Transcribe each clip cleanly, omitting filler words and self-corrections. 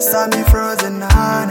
Sammy Frozen Nana.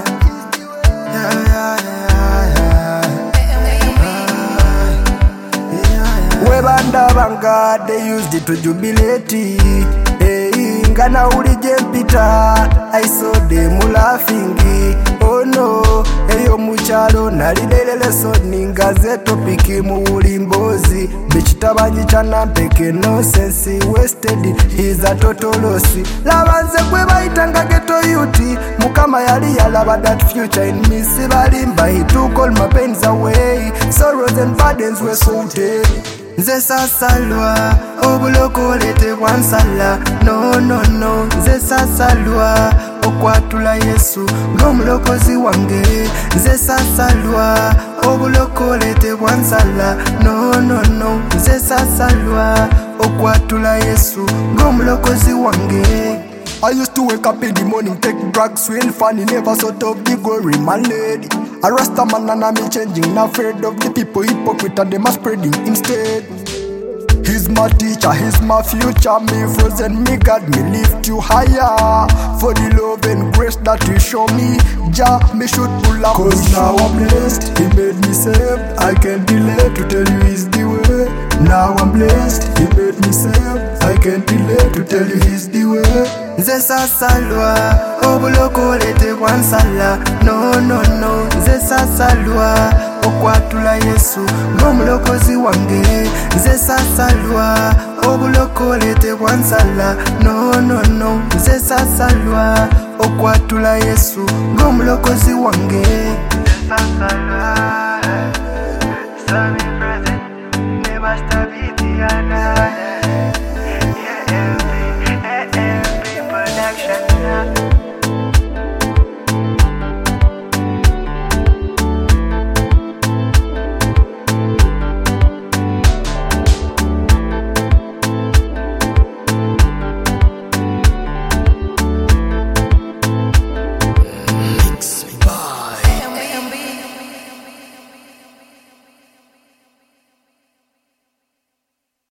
Webanda banga, they used it to jubilate. Ngana ulije mpita, I saw them laughing. Oh no, eyo muchalo nalidele soni ngazeto piki mulimbozi. Bichitabanyi chana mpeke no sense wasted, he's a total lossy. Labanze kweba itanga geto yuti, mukama yali yalaba that future in me. Sibalimba, he took all my pains away. Sorrows and burdens were sorted. Nze sasalwa, obulokolete bwansala. No, no, no, nze sasalwa, okwatula Yesu ng'omulokozi wange. Nze sasalwa, obulokolete bwansala. No, no, no, nze sasalwa, okwatula Yesu ng'omulokozi wange. I used to wake up in the morning, take drugs, real funny, never sort of the glory, my lady. A Rasta man and I'm changing, not afraid of the people hypocrite and them are spreading instead. He's my teacher, he's my future, me frozen, me God, me lift you higher. For the love and grace that you show me, Jah, me should pull up. Cause now I'm blessed, he made me saved. I can't delay to tell you he's the way. Now I'm blessed, he made me saved. I can't delay to tell you he's the way. Nze sasalwa, obulokolete bwansala. No, no, no, nze sasalwa, okwatula Yesu ng'omulokozi wange. Nze sasalwa, obulokolete bwansala. No, no, no, nze sasalwa, okwatula Yesu ng'omulokozi wange. Nze sasalwa, Sammy Frozen, never stop it another. Production.